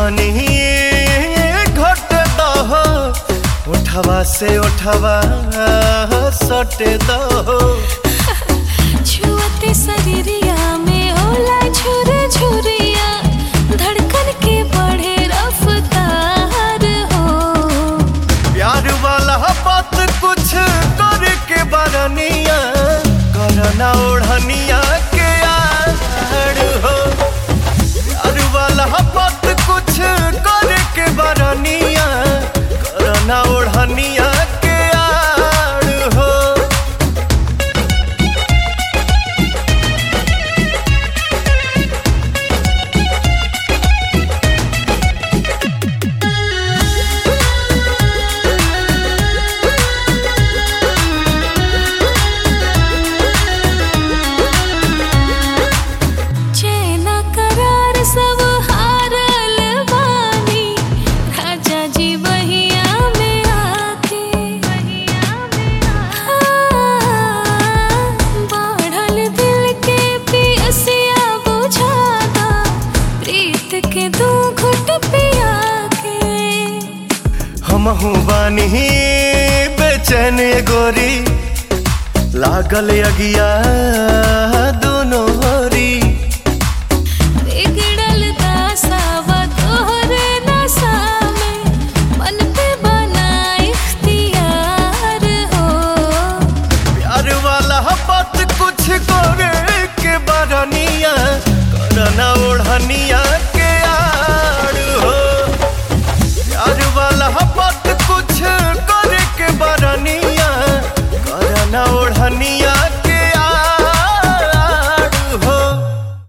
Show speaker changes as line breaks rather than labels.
जवानी घट दहो उठवा से उठवा सट दहो
छुअते शरीरिया में होला झुर झुरिया धड़कन के बढ़े रफ्तार हो
प्यार वाला बात कुछ करे के बरनिया करना ओढ़निया के आड़ हो प्यार वाला बात कुछ करे के बरनिया करना ओढ़निया के आड़ हो। हमहू बानी बेचैन गोरी लागल अगिया दोनों होरी
बिगड़ल दासावा तोहरे नशा में मन पे बना इख्तियार हो
प्यार वाला बात कुछ करे के बरनिया करना ओढ़निया